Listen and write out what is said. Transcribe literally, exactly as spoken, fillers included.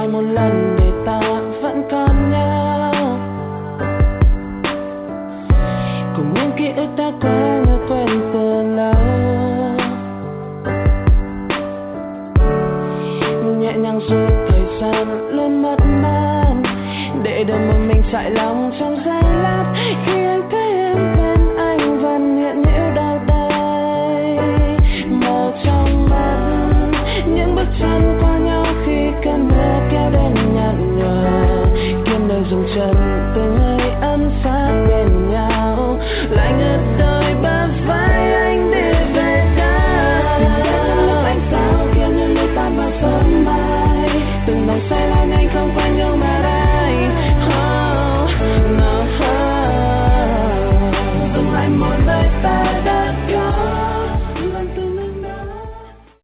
lại một lần để ta vẫn còn nhau. Cùng những ký ức đã qua như quên từ lâu, nhẹ nhàng suốt thời gian luôn mất mát, để đời một mình chạy lòng trong giây lát. Khi anh thấy em bên anh vẫn hiện hữu đâu đây, màu trong mắt những bước chân qua nhau khi cơn mưa kéo đến nhạt nhòa. Kiên đời dùng chân từng ngày ấm sát bên nhau, lại ngất đôi